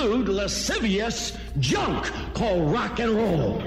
lewd, lascivious junk called rock and roll.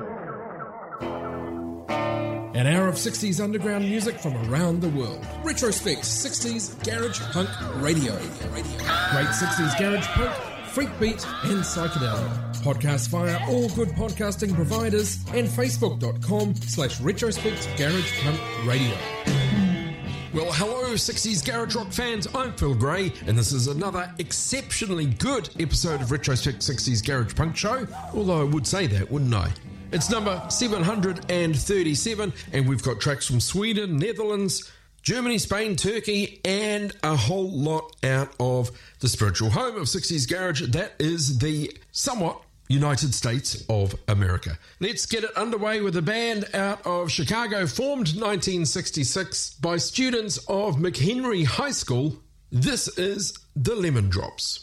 An hour of 60s underground music from around the world. Retrospect 60s Garage Punk Radio. Great 60s Garage Punk, Freak Beat and Psychedelic. Podcast via all good podcasting providers and facebook.com/Retrospect Garage Punk Radio. Well, hello 60s Garage Rock fans, I'm Phil Gray, and this is another exceptionally good episode of Retrospect 60s Garage Punk Show, although I would say that, wouldn't I? It's number 737, and we've got tracks from Sweden, Netherlands, Germany, Spain, Turkey, and a whole lot out of the spiritual home of 60s Garage, that is the somewhat United States of America. Let's get it underway with a band out of Chicago, formed 1966 by students of McHenry High School. This is the Lemon Drops.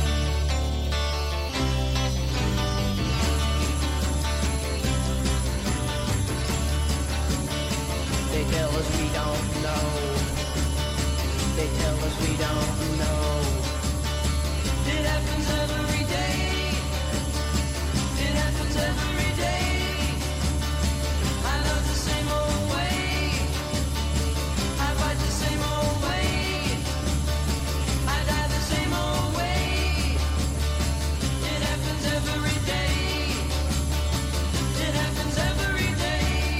They tell us we don't know. They tell us we don't know. It happens every day. It happens every day. I love the same old way. I fight the same old way. I die the same old way. It happens every day. It happens every day.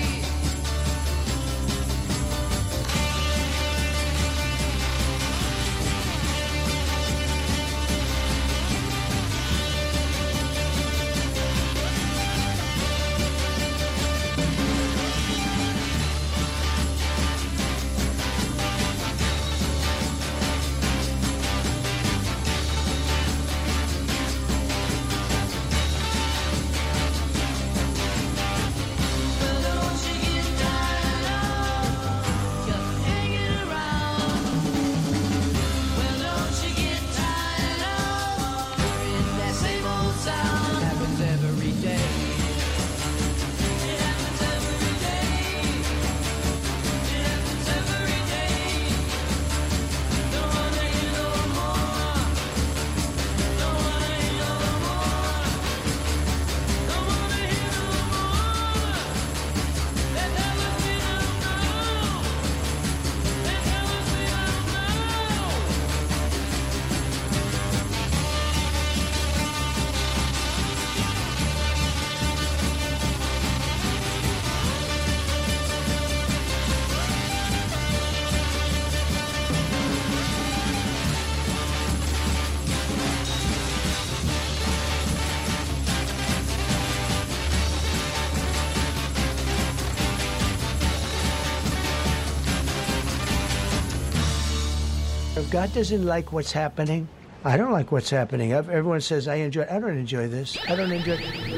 God doesn't like what's happening. I don't like what's happening. Everyone says I enjoy. I don't enjoy this. I don't enjoy.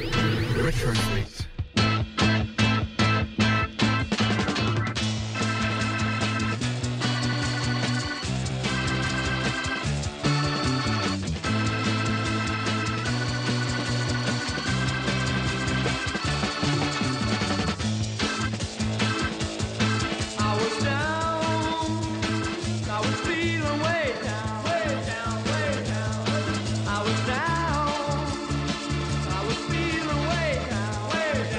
Retrospect. I was down, I was feeling way down.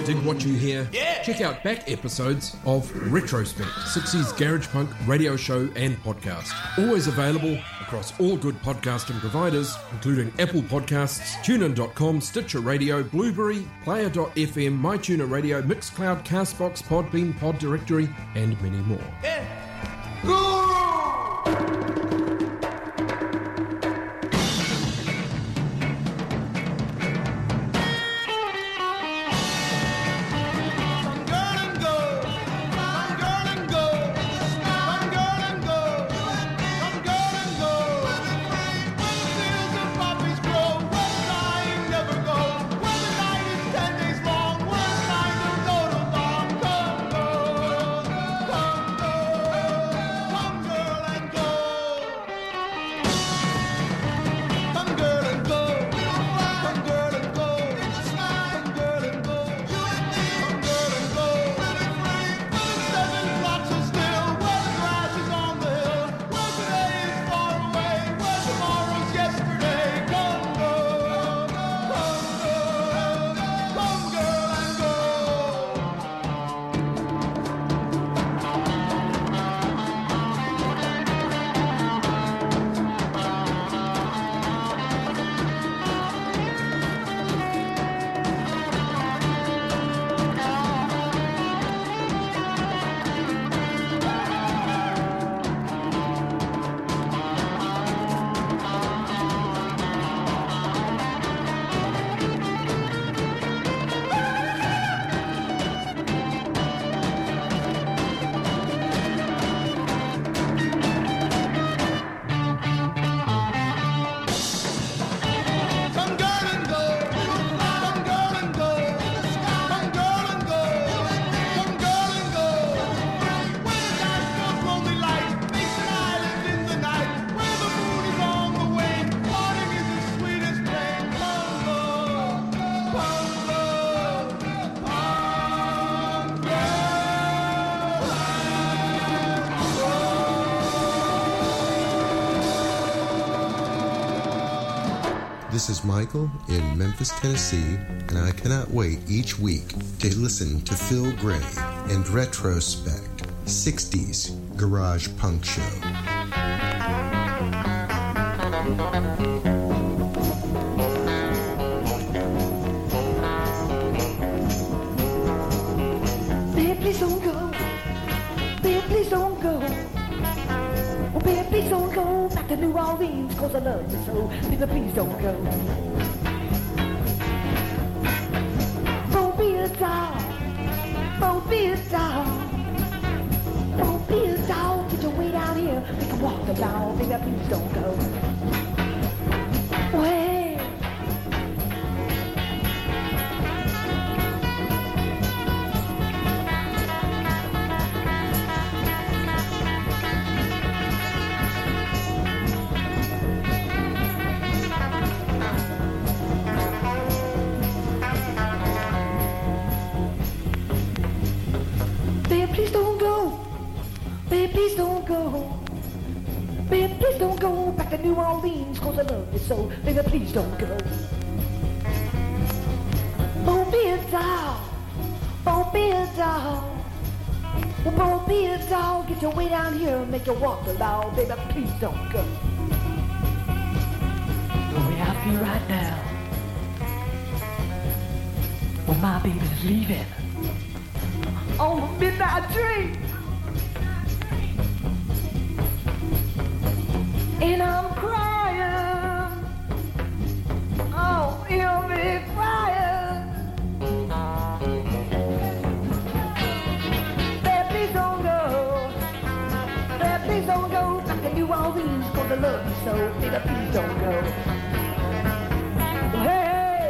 Dig what you hear? Yeah. Check out back episodes of Retrospect, 60s Garage Punk radio show and podcast. Always available across all good podcasting providers, including Apple Podcasts, TuneIn.com, Stitcher Radio, Blueberry, Player.fm, MyTuner Radio, Mixcloud, Castbox, Podbean, Pod Directory, and many more. This is Michael in Memphis, Tennessee, and I cannot wait each week to listen to Phil Gray and Retrospect, 60s Garage Punk Show. Baby, please don't go. Baby, please don't go. Oh, baby, please don't go back to New Orleans, 'cause I love you so. Baby, please don't go. Don't be a doll. Don't be a doll. Don't be a doll. Get your way down here. We can walk the down. Baby, please don't go. Oh, hey. Please don't go. Baby, please don't go. Baby, please don't go back to New Orleans, 'cause I love you so. Baby, please don't go. Don't be a doll. Don't be a doll. Well, don't be a doll. Get your way down here and make you walk the law. Baby, please don't go. The way I feel right now, well, my baby's leaving on a midnight train, and I'm crying. Oh, hear me crying. Baby, please don't go. Baby, please don't go back to New Orleans, 'cause I love you so. Baby, please don't go. Hey.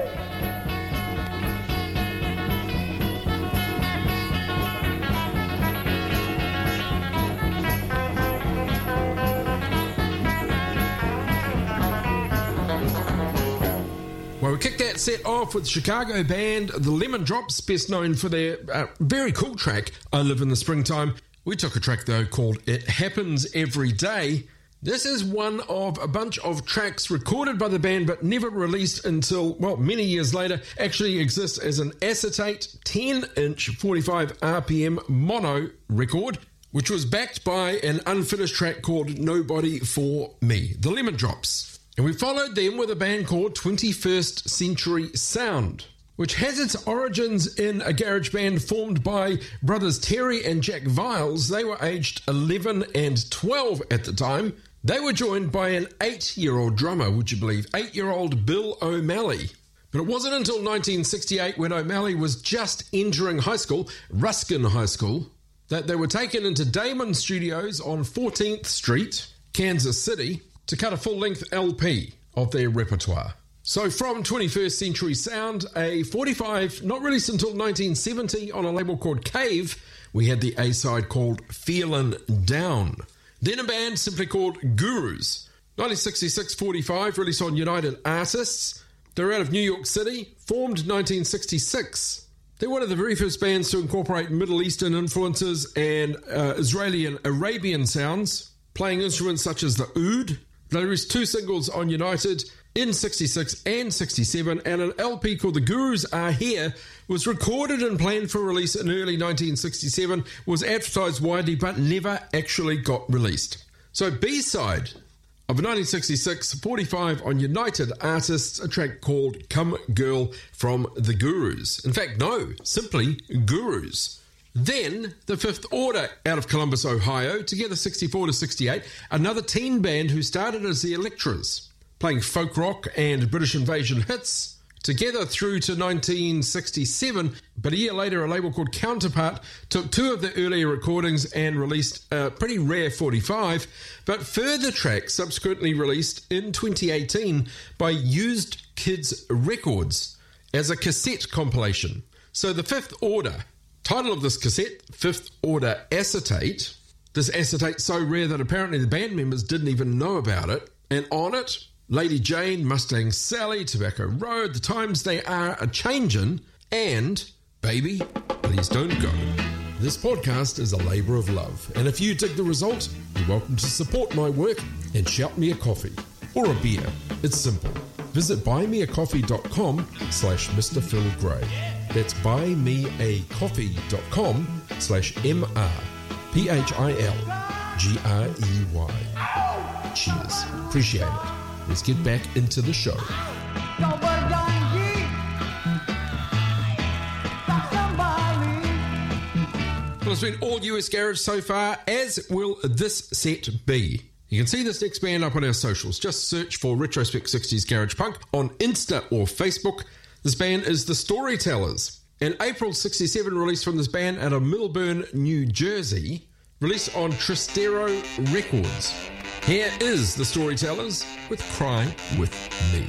Well, we kicked that set off with Chicago band The Lemon Drops, best known for their very cool track, I Live in the Springtime. We took a track, though, called It Happens Every Day. This is one of a bunch of tracks recorded by the band but never released until, well, many years later. Actually exists as an acetate 10-inch 45 RPM mono record, which was backed by an unfinished track called Nobody For Me, the Lemon Drops. And we followed them with a band called 21st Century Sound, which has its origins in a garage band formed by brothers Terry and Jack Viles. They were aged 11 and 12 at the time. They were joined by an 8-year-old drummer, would you believe, 8-year-old Bill O'Malley. But it wasn't until 1968, when O'Malley was just entering high school, Ruskin High School, that they were taken into Damon Studios on 14th Street, Kansas City, to cut a full-length LP of their repertoire. So from 21st Century Sound, a 45 not released until 1970 on a label called Cave, we had the A-side called Feelin' Down. Then a band simply called Gurus. 1966 45, released on United Artists. They're out of New York City, formed 1966. They're one of the very first bands to incorporate Middle Eastern influences and Israeli and Arabian sounds, playing instruments such as the oud. They released 2 singles on United in 66 and 67, and an LP called The Gurus Are Here was recorded and planned for release in early 1967, was advertised widely but never actually got released. So B-side of 1966 45 on United Artists, a track called Come Girl from The Gurus. In fact, no, simply Gurus. Then the Fifth Order out of Columbus, Ohio, together 64 to 68, another teen band who started as the Electras, playing folk rock and British Invasion hits, together through to 1967, but a year later a label called Counterpart took 2 of the earlier recordings and released a pretty rare 45, but further tracks subsequently released in 2018 by Used Kids Records as a cassette compilation. So the Fifth Order, title of this cassette, Fifth Order Acetate. This acetate so rare that apparently the band members didn't even know about it, and on it, Lady Jane, Mustang Sally, Tobacco Road, The Times They Are A-Changin', and Baby, Please Don't Go. This podcast is a labour of love, and if you dig the result, you're welcome to support my work and shout me a coffee or a beer. It's simple. Visit buymeacoffee.com/Mr. Phil Gray. That's buymeacoffee.com/MRPHILGREY. Cheers. Appreciate it. Let's get back into the show. Well, it's been all US Garage so far, as will this set be. You can see this next band up on our socials. Just search for Retrospect 60s Garage Punk on Insta or Facebook. This band is The Storytellers. An April 67 release from this band out of Millburn, New Jersey, released on Tristero Records. Here is The Storytellers with Cry With Me.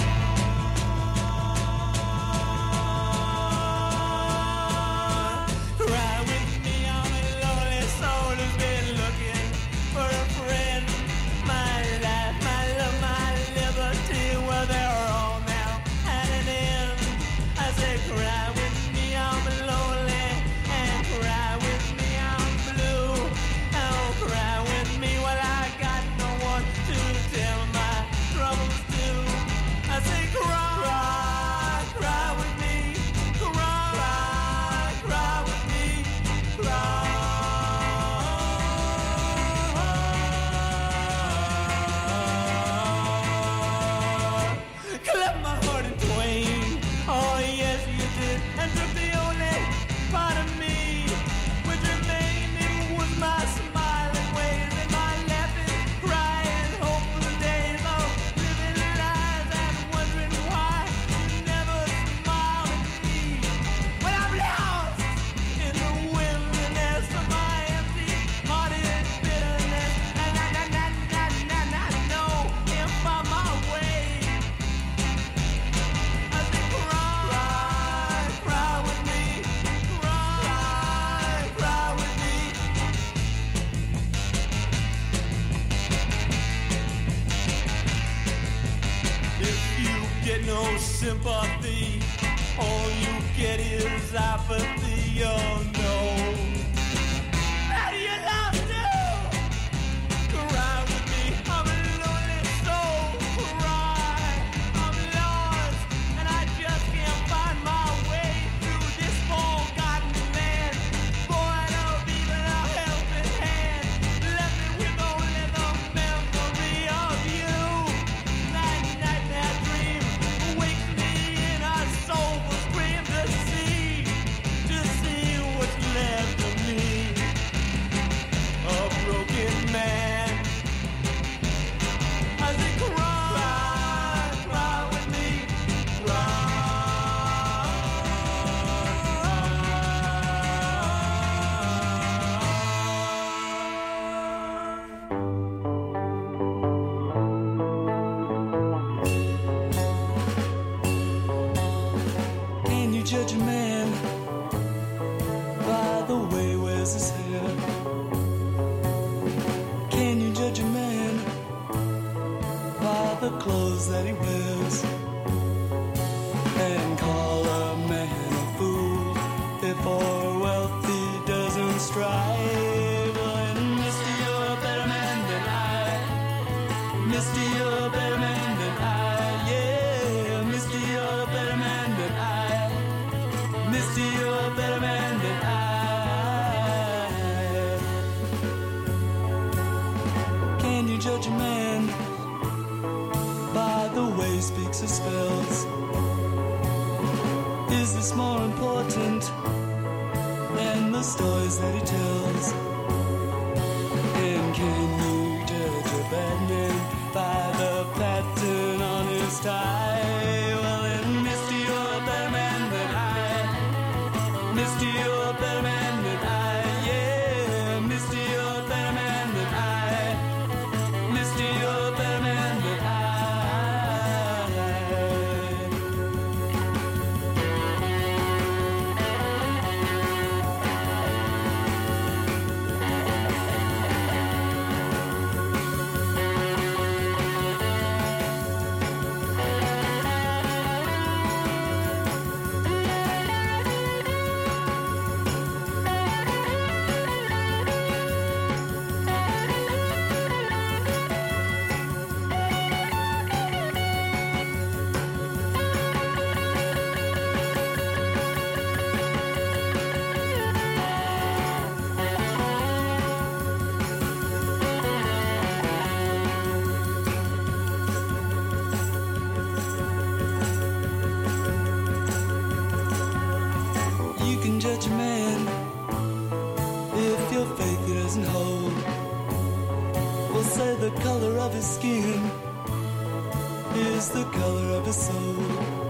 Sympathy, all you get is apathy, oh no. How do you love to cry with me? spells. Is this more important than the stories that he tells? And can you judge a bad man by the pattern on his tie? Well, then, Misty, you're a better man than I. Misty, you're a better man than I. Yeah, Misty, you're a better man than I. Misty, you're a better man than I. You can judge a man if your faith doesn't hold. We'll say the color of his skin is the color of his soul.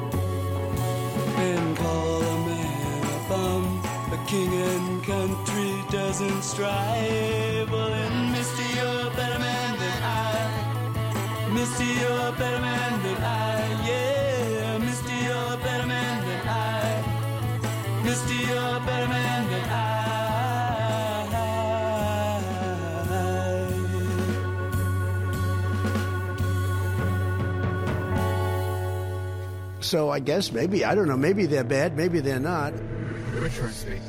And call a man a bum, a king and country doesn't strive. Well, then, Misty, you're a better man than I. Misty, you're a better man than I. Yeah, Misty, you're a better man than I. Misty, you're a better man than I. So I guess maybe, I don't know, maybe they're bad, maybe they're not. Retrospect.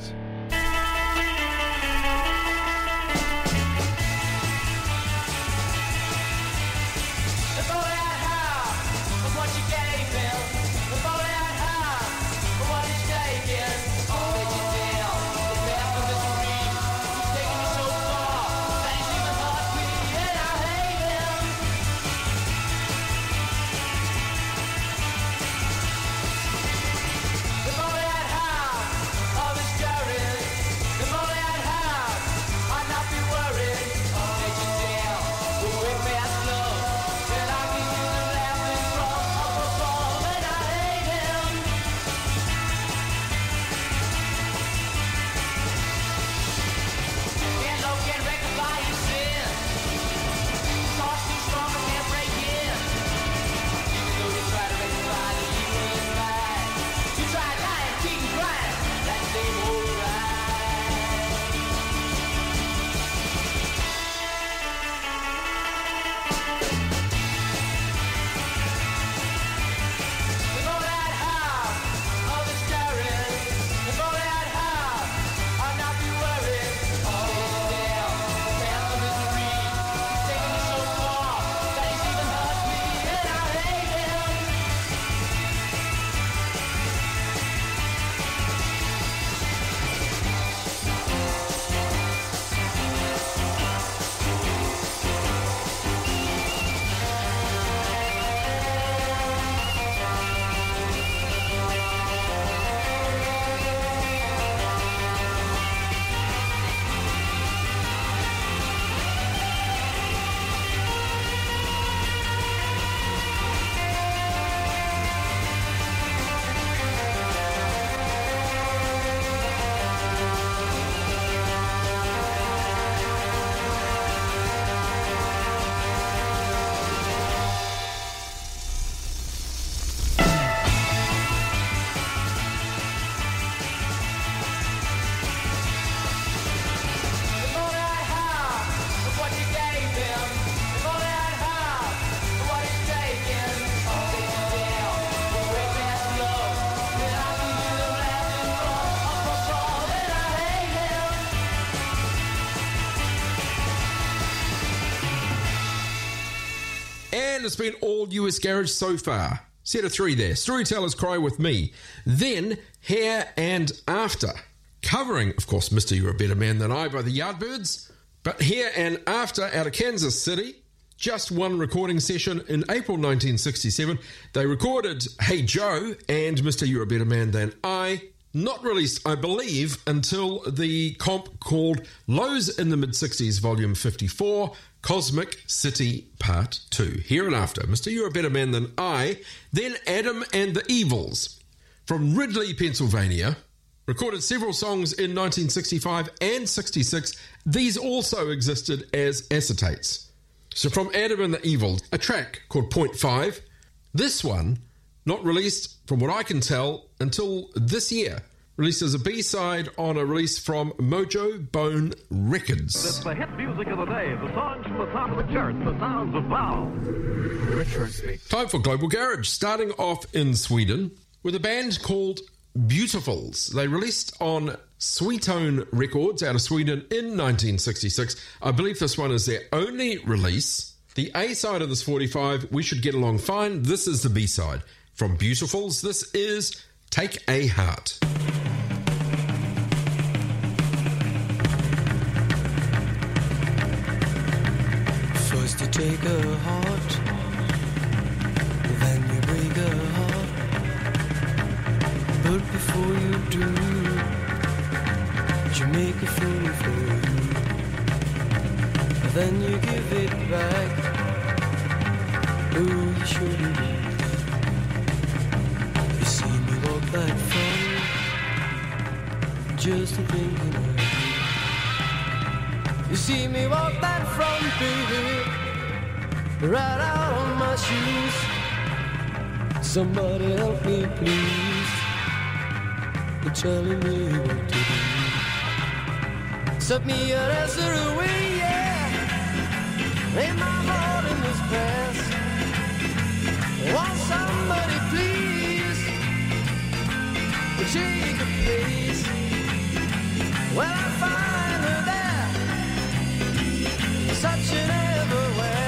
And it's been all US Garage so far. Set of 3 there. Storyteller's Cry with me. Then Here and After. Covering, of course, Mr. You're a Better Man Than I by the Yardbirds. But Here and After out of Kansas City. just one recording session in April 1967. They recorded Hey Joe and Mr. You're a Better Man Than I, not released, I believe, until the comp called Lows in the Mid-60s, Volume 54, Cosmic City Part 2. Here and after, Mr. You're a Better Man Than I, then Adam and the Evils. From Ridley, Pennsylvania, recorded several songs in 1965 and 66. These also existed as acetates. So from Adam and the Evils, a track called Point 5. This one, not released, from what I can tell, until this year. Released as a B-side on a release from Mojo Bone Records. It's the hit music of the day, the songs from the top of the charts, the sounds of Val. Retrospect. Time for Global Garage, starting off in Sweden with a band called Beautifuls. They released on Sweetone Records out of Sweden in 1966. I believe this one is their only release. The A-side of this 45, We Should Get Along Fine. This is the B-side. From Beautifuls, this is Take a Heart. First you take a heart, then you break a heart. But before you do, you make a fool for you. Then you give it back. Oh, you shouldn't do. You see me walk that front, just thinking of you. You see me walk that front, baby, right out on my shoes. Somebody help me, please. You're telling me what to do. Set me an answer away, yeah. Ain't my heart in this past. Want somebody, please, to take a place. When I find her there, such an everywhere.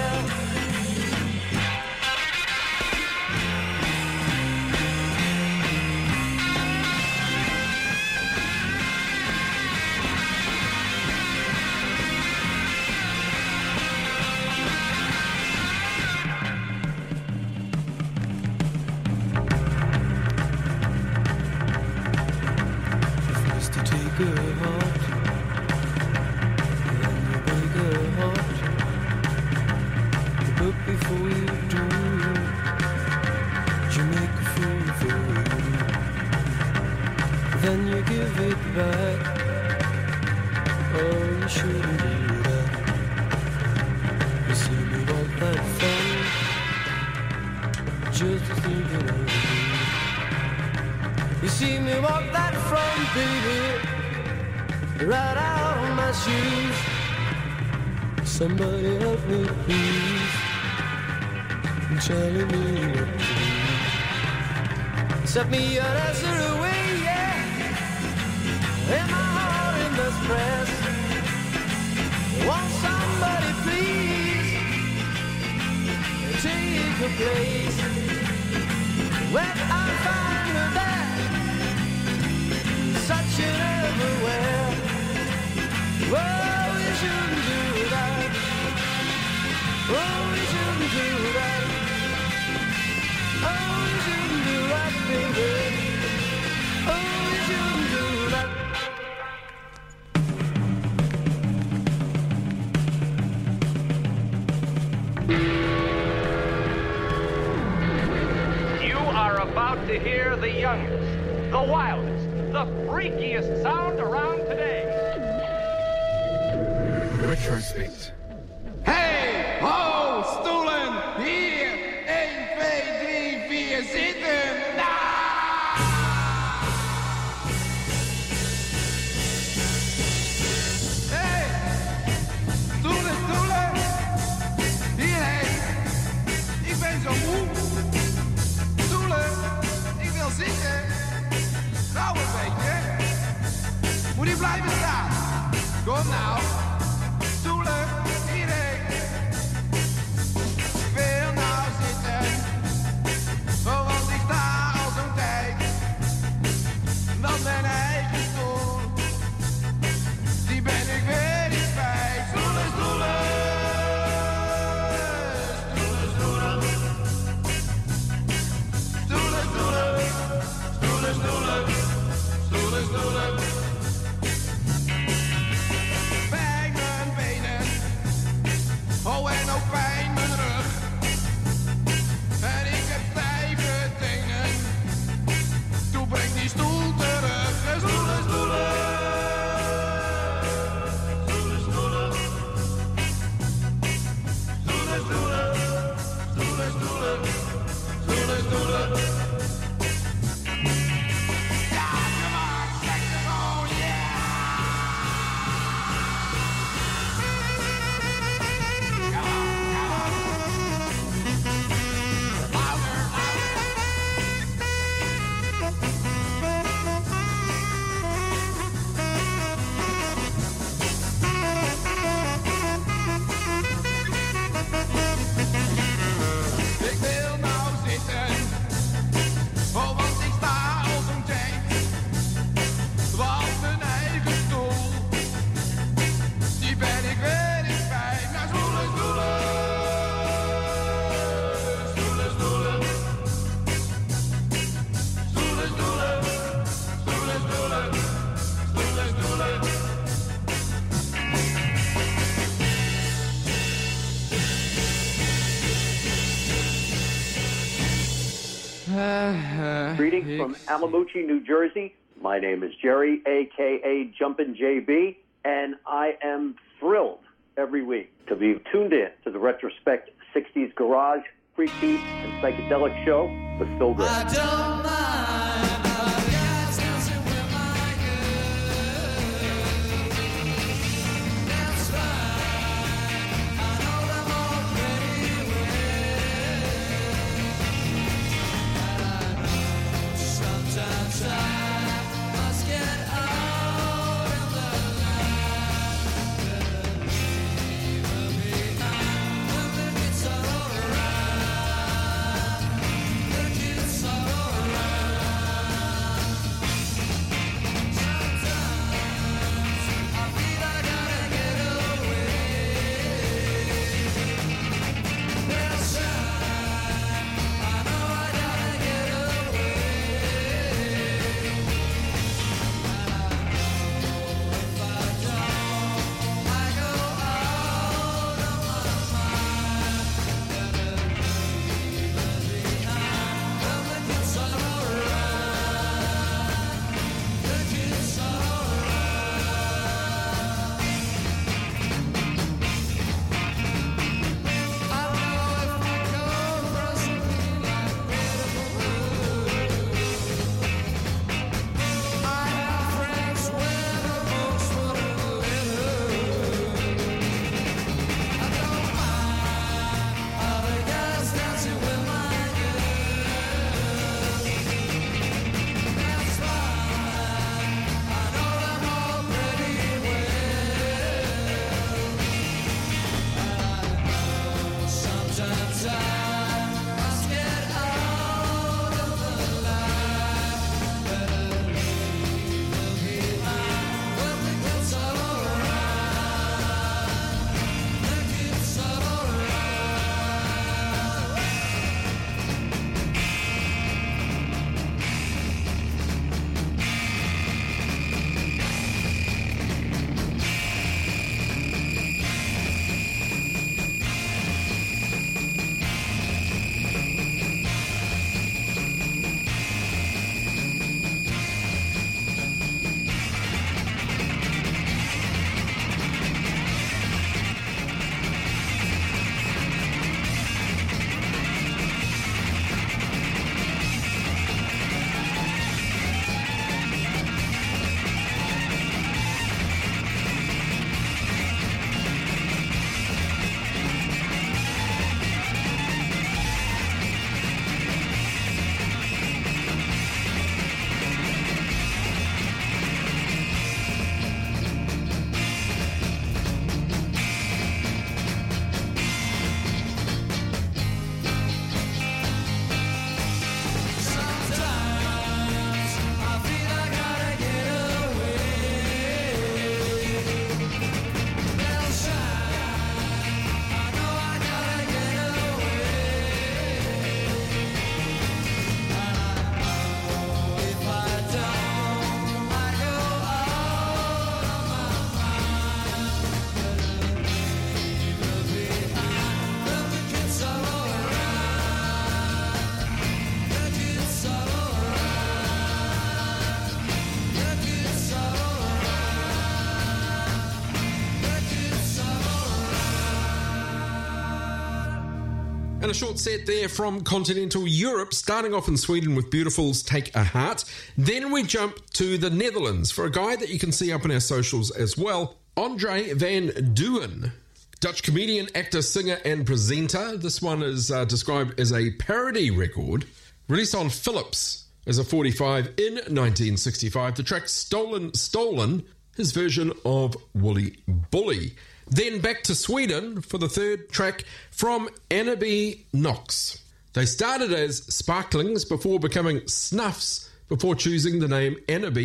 Somebody help me, please. I'm telling me what to do. Set me an answer away, yeah. And my heart in the stress. Want somebody, please, take a place. When I find her there, such an everywhere. Whoa, you shouldn't do that. Oh, you shouldn't do that. Oh, you shouldn't do that, baby. Oh, you shouldn't do that. You are about to hear the youngest, the wildest, the freakiest sound around today. Retrospect. Hey, ho, stoelen, hier, 1, 2, 3, 4, zitten. Hey, stoelen, hierheen. Ik ben zo moe. Stoelen, ik wil zitten. Nou een beetje. Moet je blijven staan. Kom nou. Stoelen, hierheen. Ik wil nou zitten, want ik sta al zo'n tijd. Want mijn eigen stoel, die ben ik weer niet kwijt. Stoelen, stoelen, Greetings from Alamucci, New Jersey. My name is Jerry, a.k.a. Jumpin' JB, and I am thrilled every week to be tuned in to the Retrospect 60s Garage, Freaky, and Psychedelic Show with Phil Gray. I don't mind. And a short set there from continental Europe, starting off in Sweden with Beautiful's Take a Heart. Then we jump to the Netherlands for a guy that you can see up in our socials as well, Andre van Duin. Dutch comedian, actor, singer and presenter. This one is described as a parody record, released on Philips as a 45 in 1965. The track Stolen, his version of Woolly Bully. Then back to Sweden for the third track from Anneby Knox. They started as Sparklings before becoming Snuffs, before choosing the name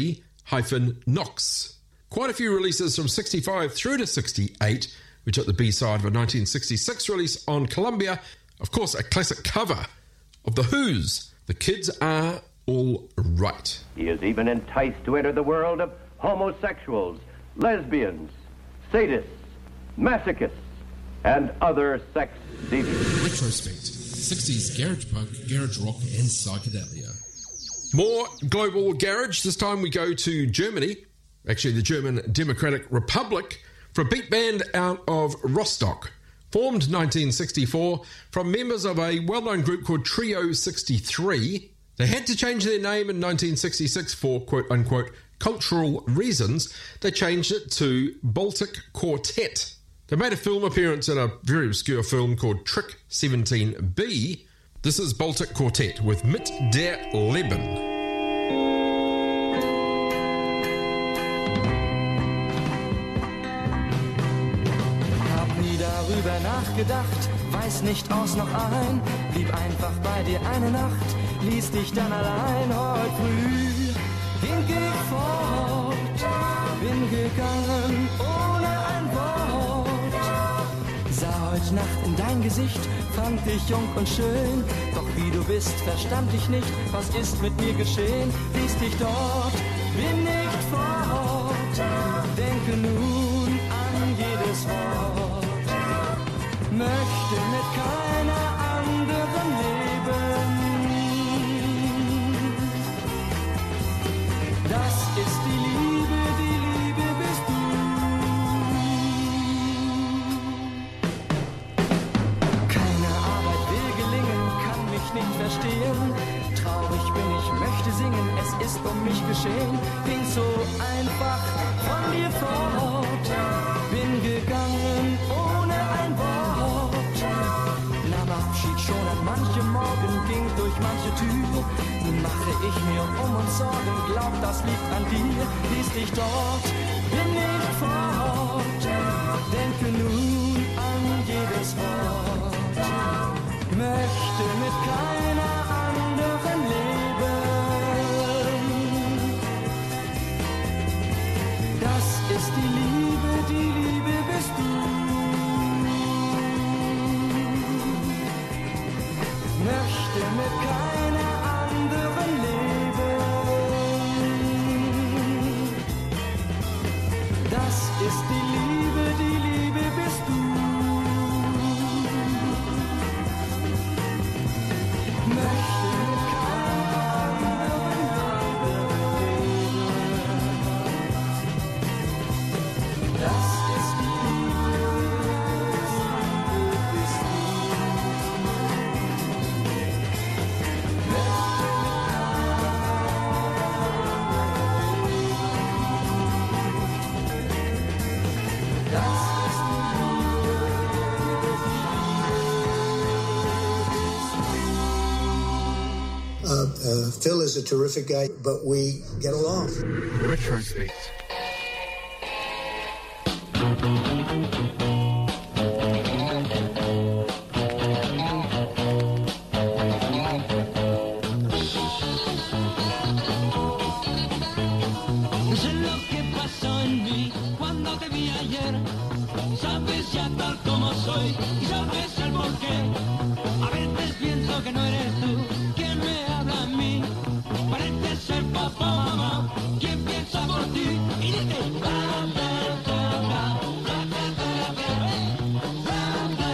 Anneby-Knox. Quite a few releases from 65 through to 68. We took the B-side of a 1966 release on Columbia. Of course, a classic cover of The Who's The Kids Are All Right. He is even enticed to enter the world of homosexuals, lesbians, sadists, masochists, and other sex deviants. Retrospect, 60s garage punk, garage rock, and psychedelia. More global garage. This time we go to Germany, actually the German Democratic Republic, for a beat band out of Rostock. Formed 1964 from members of a well-known group called Trio 63. They had to change their name in 1966 for quote-unquote cultural reasons. They changed it to Baltic Quartet. They made a film appearance in a very obscure film called Trick 17B. This is Baltic Quartet with Mit der Leben. Darüber nachgedacht, weiß nicht aus noch ein, blieb einfach bei dir eine Nacht, ließ dich dann allein. Heute früh ging ich fort, bin gegangen ohne ein Wort. Sah heute Nacht in dein Gesicht, fand dich jung und schön, doch wie du bist, verstand ich nicht, was ist mit mir geschehen. Ließ dich dort, bin nicht fort, denke nun an jedes Wort. Möchte mit keiner anderen leben. Das ist die Liebe bist du. Keine Arbeit will gelingen, kann mich nicht verstehen. Traurig bin ich, möchte singen, es ist um mich geschehen. Ging so einfach von dir fort, bin gegangen ohne ein Wort. Abschied schon an manchem Morgen, ging durch manche Tür. Nun mache ich mir um uns Sorgen, glaub, das liegt an dir. Ließ dich dort, bin nicht fort, denke nun an jedes Wort. Möchte mit keiner anderen leben. Das ist die Liebe bist du. Möchte mit keiner anderen leben. Das ist die Liebe bist du. Möchte mit keiner anderen leben. Das ist die Liebe bist du. Phil is a terrific guy, but we get along. Retrospect. Sé lo que pasó en mí cuando te vi ayer. Sabes ya tal como soy y sabes el porqué. A veces pienso que no eres tú quien me habla a mí. Parece ser papá, mamá, quien piensa por ti y dice bla, bla, bla, bla, bla, bla, bla, bla, bla, bla,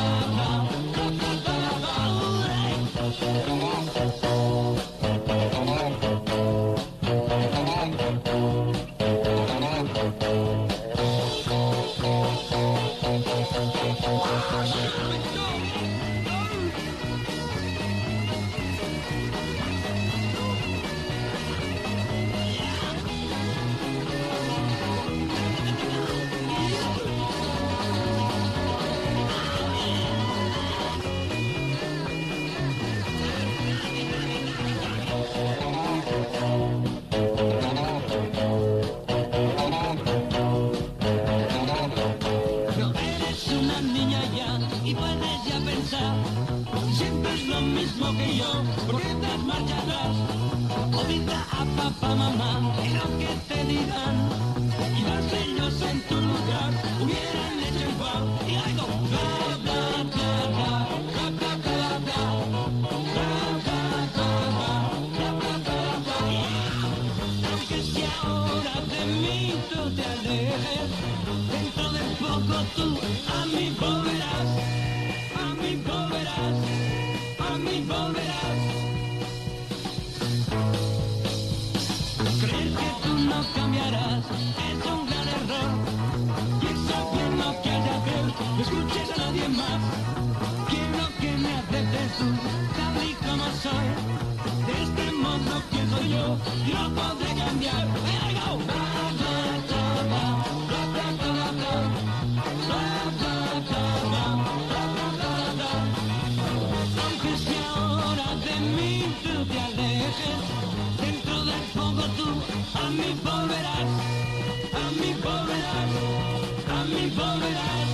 siempre es lo mismo que yo, porque das marcha atrás. Ahorita a papá, mamá, y lo que te digan, y las ellos en tu lugar hubieran hecho igual. Y algo bla, bla, bla, bla, bla, bla, bla, bla, bla, bla, bla, bla, bla, bla. Aunque si ahora de mí tú te alejes, dentro de poco tú a mí volverás. A mí volverás, a mí volverás. yo, no podré cambiar. Here I go. Aunque si ahora de mí tú te alejes, dentro del fuego tú a mí volverás, a mí volverás, a mí volverás.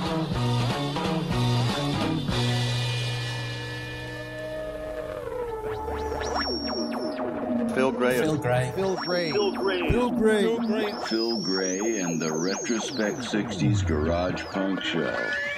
Phil Gray. Phil Gray. Phil Gray. Phil Gray. Phil Gray. Phil Gray. Phil Gray and the Retrospect 60s Garage Punk Show.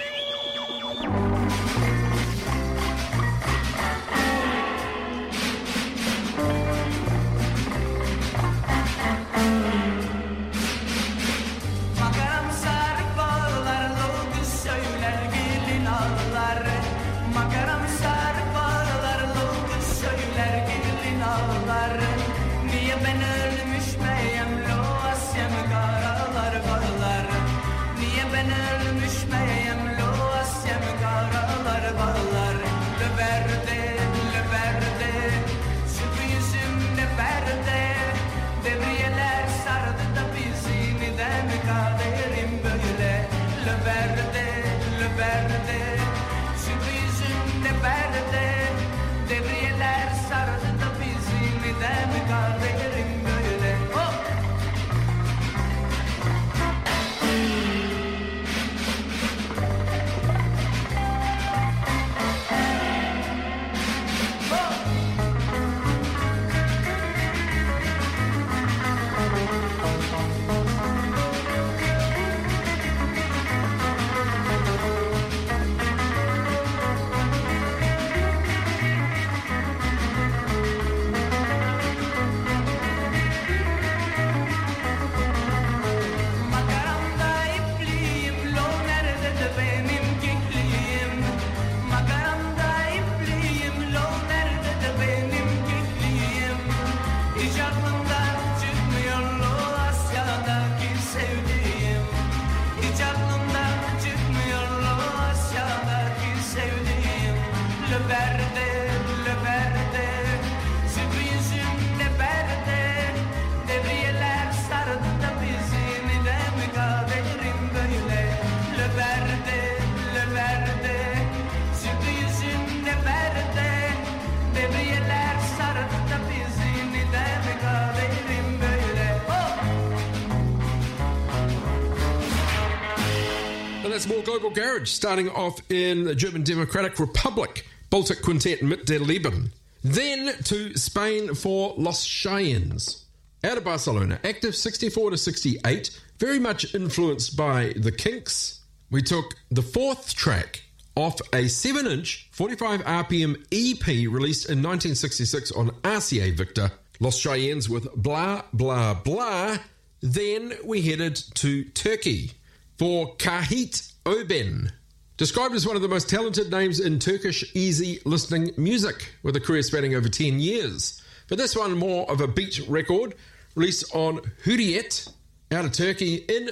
That's more Global Garage, starting off in the German Democratic Republic, Baltic Quintet Mit der Leben. Then to Spain for Los Cheyennes. Out of Barcelona, active 64 to 68, very much influenced by the Kinks. We took the fourth track off a 7-inch 45 RPM EP released in 1966 on RCA Victor, Los Cheyennes with Blah Blah Blah. Then we headed to Turkey for Kahit Oben, described as one of the most talented names in Turkish easy listening music, with a career spanning over 10 years. But this one, more of a beat record, released on Hürriyet out of Turkey in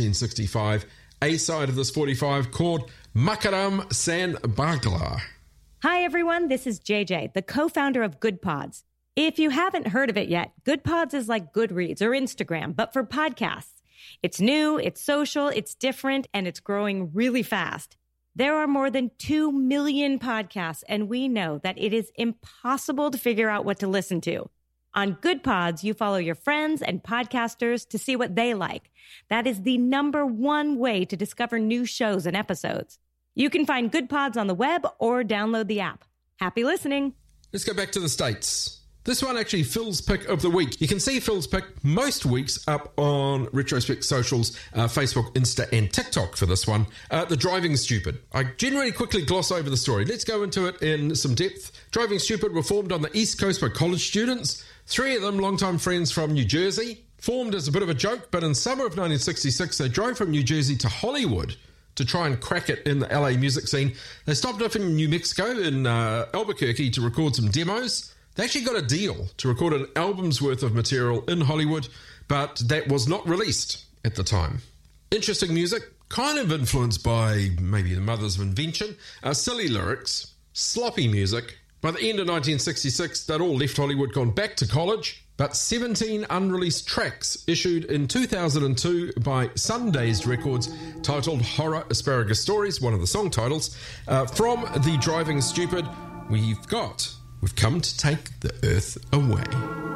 1965. A side of this 45 called Makaram San Bagla. Hi everyone, this is JJ, the co-founder of Good Pods. If you haven't heard of it yet, Good Pods is like Goodreads or Instagram, but for podcasts. It's new, it's social, it's different, and it's growing really fast. There are more than 2 million podcasts, and we know that it is impossible to figure out what to listen to. On Good Pods, you follow your friends and podcasters to see what they like. That is the #1 way to discover new shows and episodes. You can find Good Pods on the web or download the app. Happy listening. Let's go back to the States. This one actually Phil's pick of the week. You can see Phil's pick most weeks up on Retrospect Socials, Facebook, Insta, and TikTok for this one. The Driving Stupid. I generally quickly gloss over the story. Let's go into it in some depth. Driving Stupid were formed on the East Coast by college students. 3 of them longtime friends from New Jersey. Formed as a bit of a joke, but in summer of 1966, they drove from New Jersey to Hollywood to try and crack it in the LA music scene. They stopped off in New Mexico, in Albuquerque, to record some demos. They actually got a deal to record an album's worth of material in Hollywood, but that was not released at the time. Interesting music, kind of influenced by maybe the Mothers of Invention. Silly lyrics, sloppy music, By the end of 1966, they'd all left Hollywood, gone back to college, but 17 unreleased tracks issued in 2002 by Sundazed Records titled Horror Asparagus Stories, one of the song titles. From the Driving Stupid, we've come to take the earth away.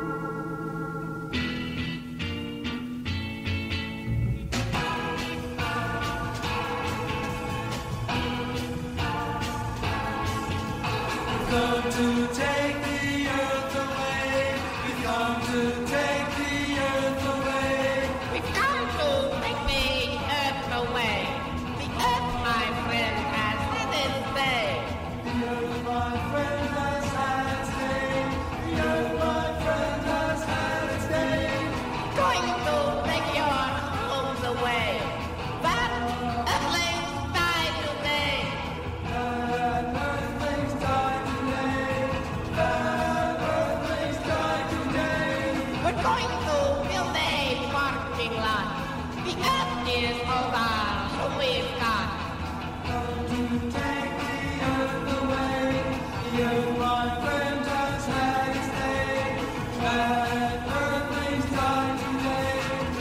Come to take the earth away. We come to take the earth away. We come to take the earth away. The earth, my friend, has had its day. The earth, my friend, has had its day. The earth, my friend, has had its day. Going to take your homes away. But earthlings die today. Earthlings die today. Earthlings die today. We're going to build a parking lot. The earth is all that we've got. Come to take the earth away. The earth, my friend, has had its day. Earthlings die today.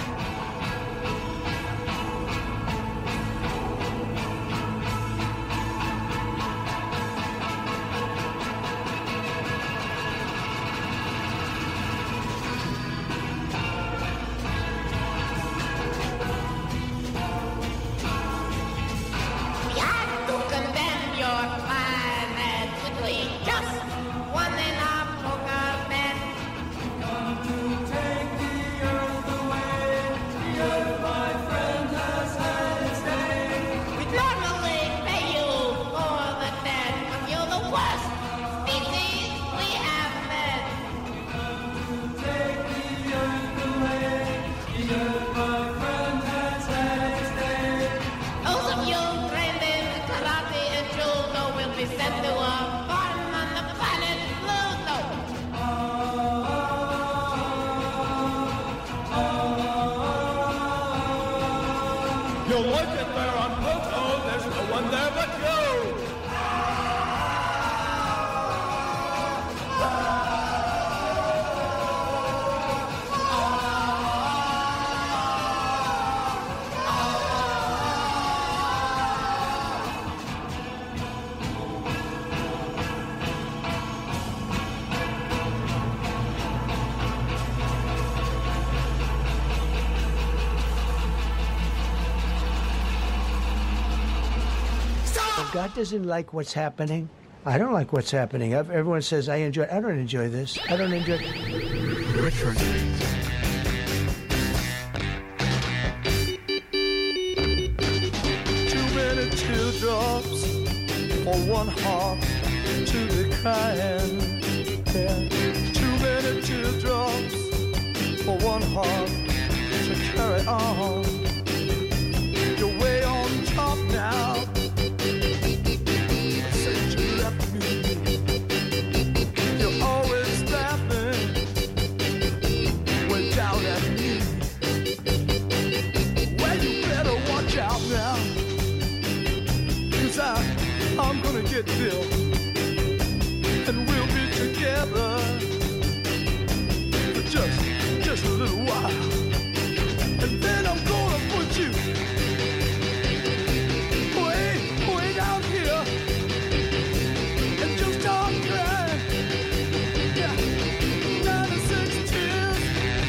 We have to condemn your plan and quickly. Just one in a poker bet. Come to take the earth away. The earth, my friend, has had its day. We normally pay you for the debt, but you're the worst species we have met. Take the earth away. The earth, my friend, has had its day. Those of you trained in karate and judo will be sent to a farm on the planet Pluto. You'll like it there on Pluto. There's no one there but you. If God doesn't like what's happening, I don't like what's happening. Everyone says I don't enjoy this. I don't enjoy. Too many teardrops for one heart to be crying. Yeah. Too many teardrops for one heart to carry on. You're way on top now. Since you left me, you're always laughing way down at me. Well, you better watch out now, 'cause I'm gonna get Bill, and we'll be together for just a little while, and then I'm gonna put you way down here, and just start crying. Yeah, 96 tears.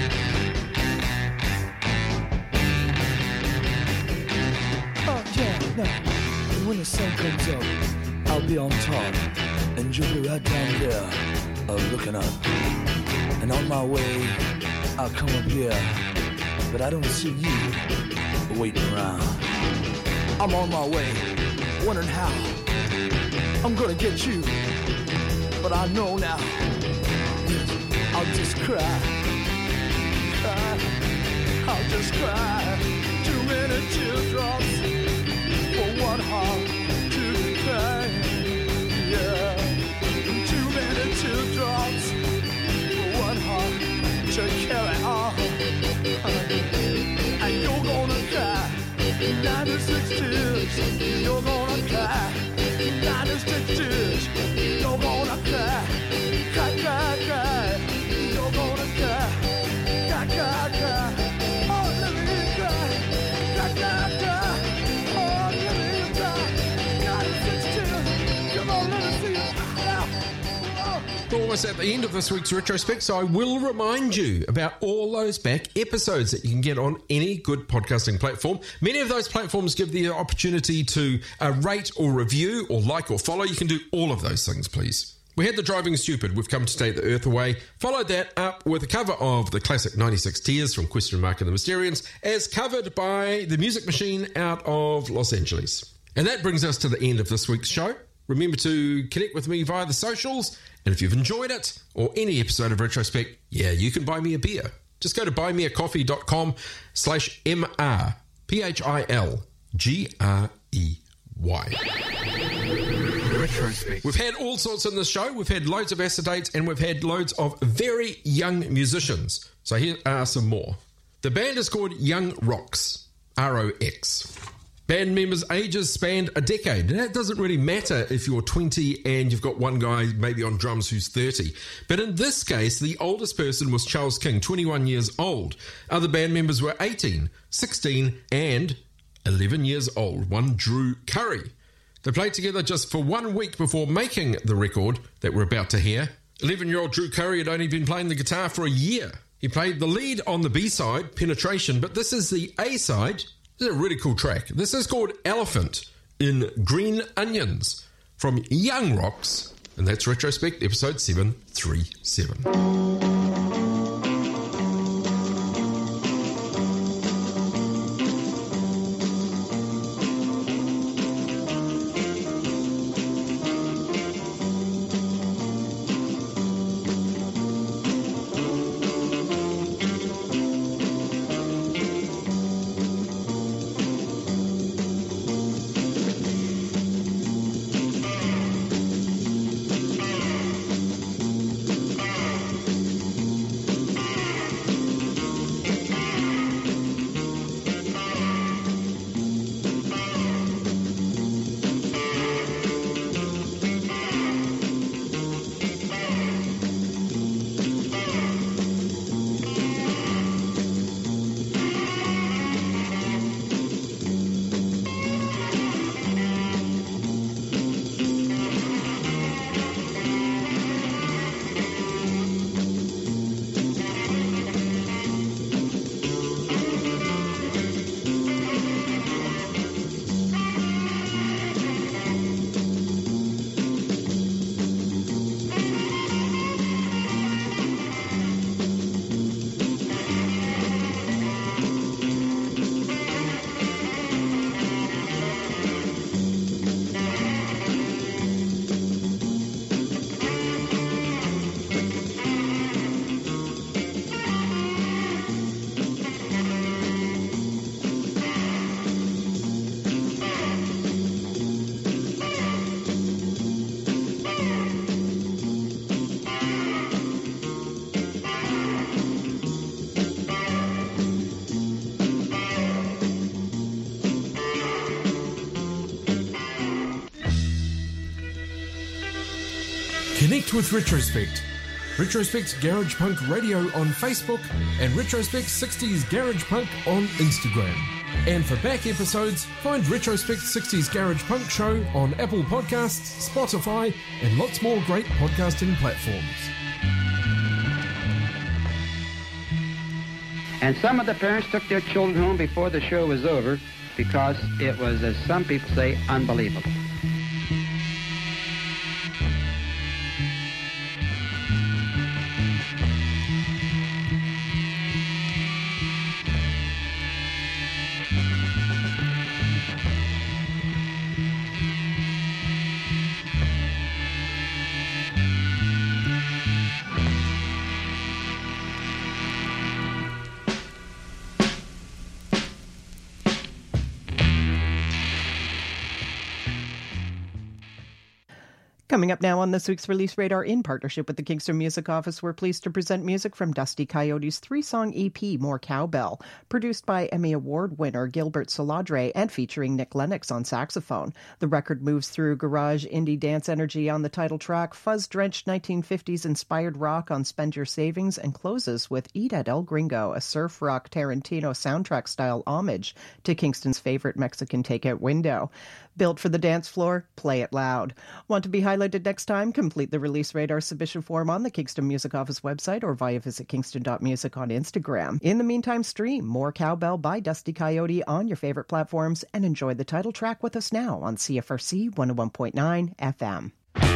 Oh yeah, no. And when the sun comes up, I'll be on top, and you'll be right down there, looking up. And on my way, I'll come up here, but I don't see you waiting around. I'm on my way, wondering how I'm gonna get you, but I know now. Yes, I'll just cry. I'll just cry. Too many teardrops for one heart to cry. Yeah, too many teardrops for one heart to carry on. And you're gonna cry 96 tears. You're gonna cry 96 tears. You're gonna cry almost at the end of this week's Retrospect, so I will remind you about all those back episodes that you can get on any good podcasting platform. Many of those platforms give the opportunity to rate or review or like or follow. You can do all of those things, please. We had the Driving Stupid, We've Come to Take the Earth Away, followed that up with a cover of the classic 96 Tears from Question Mark and the Mysterians, as covered by the Music Machine out of Los Angeles. And that brings us to the end of this week's show. Remember to connect with me via the socials, and if you've enjoyed it, or any episode of Retrospect, you can buy me a beer. Just go to buymeacoffee.com/MR, PHILGREY. Retrospect. We've had all sorts in this show. We've had loads of acetate, and we've had loads of very young musicians. So here are some more. The band is called Young Rox, ROX. Band members' ages spanned a decade. That doesn't really matter if you're 20 and you've got one guy maybe on drums who's 30. But in this case, the oldest person was Charles King, 21 years old. Other band members were 18, 16 and 11 years old. One Drew Curry. They played together just for 1 week before making the record that we're about to hear. 11-year-old Drew Curry had only been playing the guitar for a year. He played the lead on the B-side, Penetration, but this is the A-side. This is a really cool track. This is called Elephant in Green Onions from Young Rox, and that's Retrospect episode 737. Connect with Retrospect. Retrospect's Garage Punk Radio on Facebook and Retrospect 60s Garage Punk on Instagram. And for back episodes, find Retrospect 60s Garage Punk Show on Apple Podcasts, Spotify, and lots more great podcasting platforms. And some of the parents took their children home before the show was over because it was, as some people say, unbelievable. Coming up now on this week's Release Radar, in partnership with the Kingston Music Office, we're pleased to present music from Dusty Coyote's 3-song EP, More Cowbell, produced by Emmy Award winner Gilbert Saladre and featuring Nick Lennox on saxophone. The record moves through garage indie dance energy on the title track, fuzz-drenched 1950s-inspired rock on Spend Your Savings, and closes with Eat at El Gringo, a surf rock Tarantino soundtrack-style homage to Kingston's favorite Mexican takeout window. Built for the dance floor, play it loud. Want to be highlighted highlighted next time, complete the Release Radar submission form on the Kingston Music Office website or via visit kingston.music on Instagram. In the meantime, stream More Cowbell by Dusty Coyote on your favorite platforms and enjoy the title track with us now on CFRC 101.9 FM.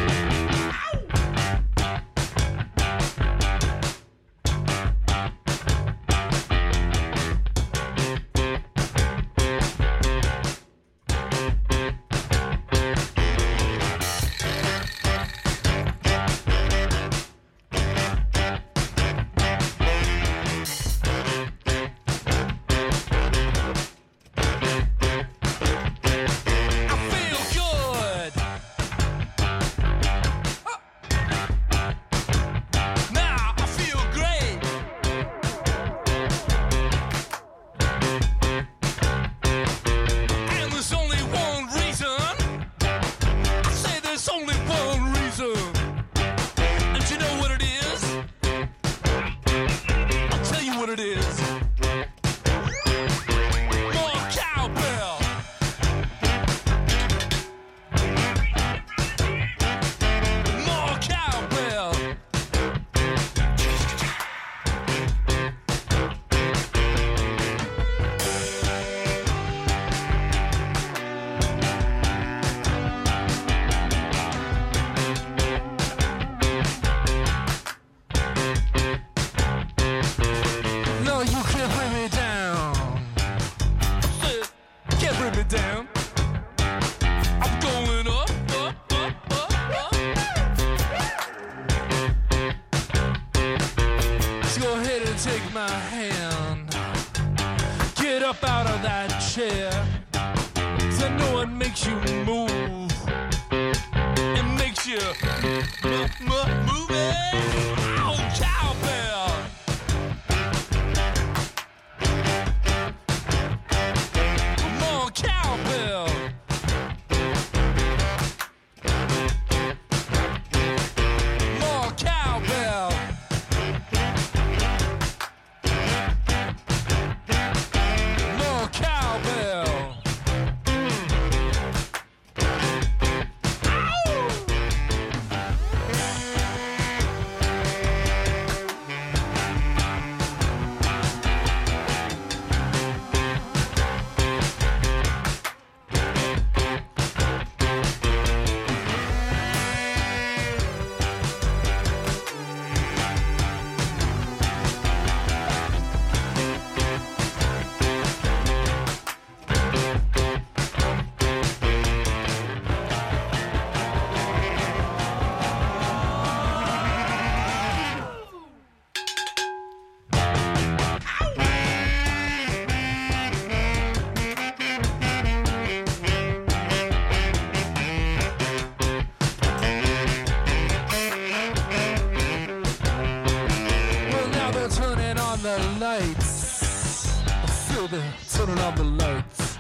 Turning on the lights,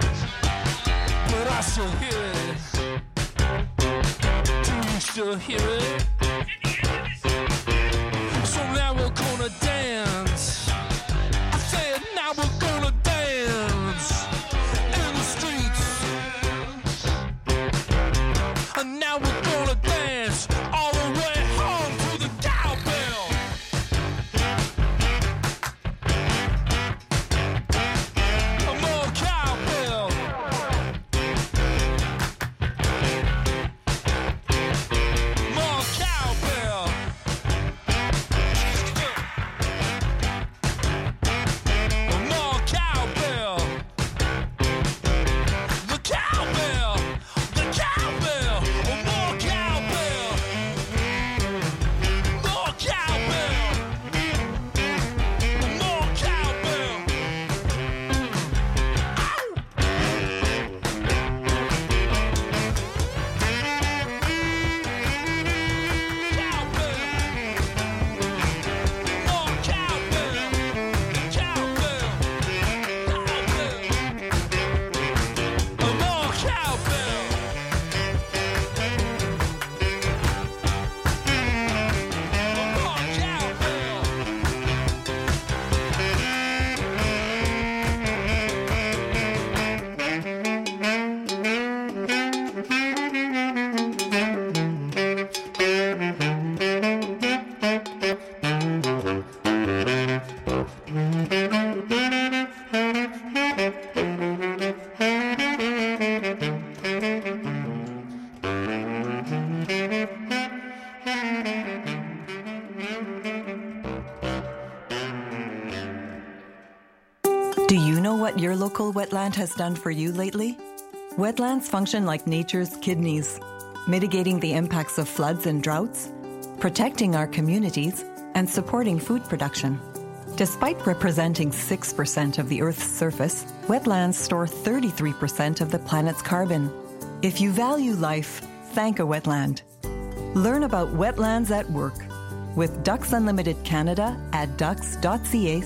but I still hear it. Do you still hear it? So now we're gonna dance. I said now we're gonna dance in the streets. And now we're gonna dance all the way home to the cowbell. Do you know what your local wetland has done for you lately? Wetlands function like nature's kidneys, mitigating the impacts of floods and droughts, protecting our communities, and supporting food production. Despite representing 6% of the Earth's surface, wetlands store 33% of the planet's carbon. If you value life, thank a wetland. Learn about wetlands at work with Ducks Unlimited Canada at ducks.ca/wetlands.